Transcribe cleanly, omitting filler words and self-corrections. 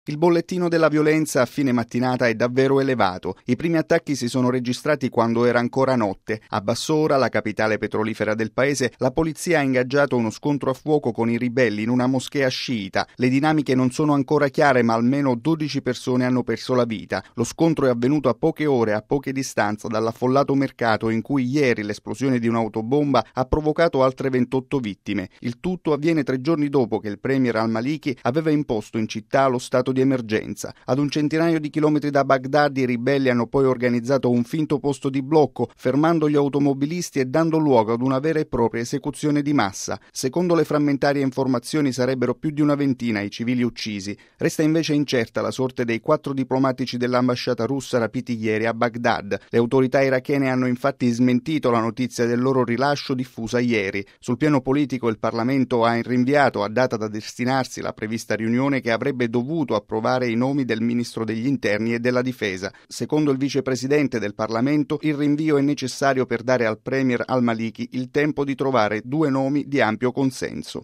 Il bollettino della violenza a fine mattinata è davvero elevato. I primi attacchi si sono registrati quando era ancora notte. A Bassora, la capitale petrolifera del paese, la polizia ha ingaggiato uno scontro a fuoco con i ribelli in una moschea sciita. Le dinamiche non sono ancora chiare, ma almeno 12 persone hanno perso la vita. Lo scontro è avvenuto a poche ore, a poche distanze dall'affollato mercato in cui ieri l'esplosione di un'autobomba ha provocato altre 28 vittime. Il tutto avviene 3 giorni dopo che il premier al-Maliki aveva imposto in città lo stato di emergenza. Ad un centinaio di chilometri da Baghdad i ribelli hanno poi organizzato un finto posto di blocco, fermando gli automobilisti e dando luogo ad una vera e propria esecuzione di massa. Secondo le frammentarie informazioni sarebbero più di una ventina i civili uccisi. Resta invece incerta la sorte dei 4 diplomatici dell'ambasciata russa rapiti ieri a Baghdad. Le autorità irachene hanno infatti smentito la notizia del loro rilascio diffusa ieri. Sul piano politico il Parlamento ha rinviato a data da destinarsi la prevista riunione che avrebbe dovuto approvare i nomi del ministro degli interni e della difesa. Secondo il vicepresidente del Parlamento, il rinvio è necessario per dare al premier al-Maliki il tempo di trovare 2 nomi di ampio consenso.